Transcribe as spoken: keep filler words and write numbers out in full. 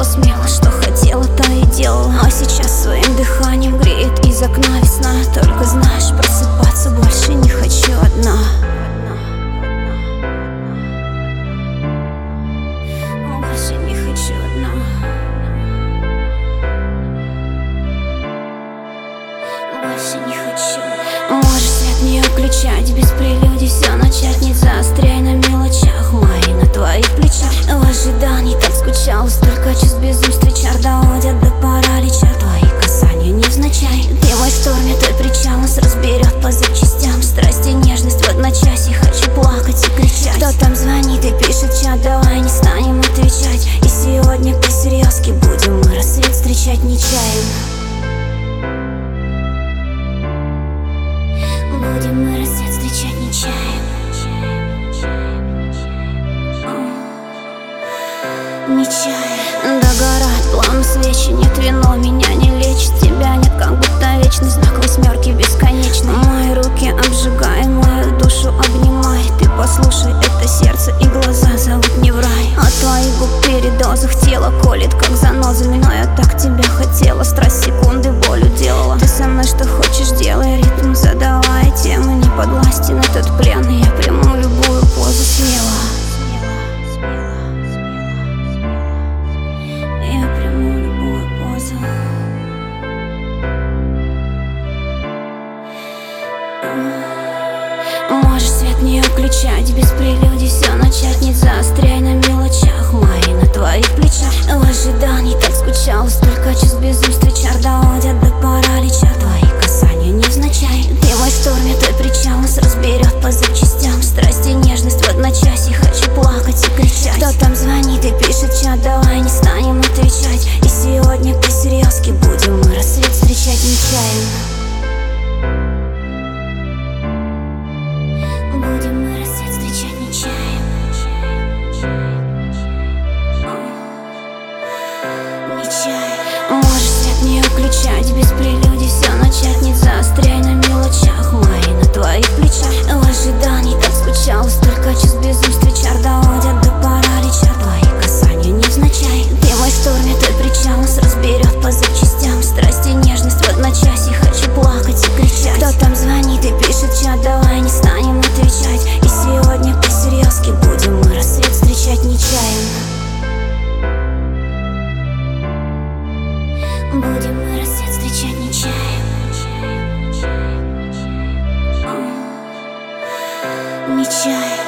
хотела смело, что хотела, то и делала. А сейчас своим дыханием греет из окна весна. Только знаешь, просыпаться больше не хочу одна. Больше не хочу одна. Больше не хочу. Можешь свет не включать, без прелюдий все начать. Не заостряй на мелочах, мои на твоих плечах. В ожидании так скучал, столько чувств безум встречар доводят до паралича. Твои касания невзначай. Ты мой шторм, я твой причал, нас разберет по запчастям. Страсть и нежность в одночасье, хочу плакать и кричать. Кто там звонит и пишет чат, давай не станем отвечать. И сегодня по-серьезки будем мы рассвет встречать нечаянно. Будем мы рассвет встречать нечаянно. Нечаянно. Догорают плавно свечи, нет вино, меня не лечит. Тебя нет, как будто вечный знак восьмерки бесконечный. Мои руки обжигай, мою душу обнимай. Ты послушай, это сердце и глаза зовут не в рай. От твоих губ передозах тело колет, как занозами. Но я так тебя хотела, страсть секунды болью делала. Ты со мной что хочешь делай, ритм задавай. Темы не подвластен этот плен, я приму любую позу смело. Я приму любую позу. Можешь свет не включать, без прелюдий все начать. Не заостряй на мелочах, мои на твоих плечах. В ожидании так скучал, столько чувств безум встречар доводят до паралича. Твои касания невзначай. Ты мой шторм, я твой причал, нас разберет по запчастям. Страсть и нежность в одночасье, хочу плакать и кричать. Кто там звонит и пишет чат, давай не станем отвечать. И сегодня по-серьезки будем мы рассвет встречать нечаянно. Будем мы рассвет встречать нечаянно. Нечаянно. Можешь свет не включать, без прелюдий все начать. Не заостряй на мелочах, мои на твоих плечах. В ожидании так скучал, столько чувств безум встречар доводят до паралича. Твои касания невзначай. Ты мой шторм, я твой причал, нас разберет по запчастям. Страсть и нежность в одночасье, хочу плакать и кричать. Кто там звонит и пишет чат, давай не станем отвечать. И сегодня по-серьезки будем мы рассвет встречать нечаянно. Будем мы рассвет встречать нечаянно. Нечаянно.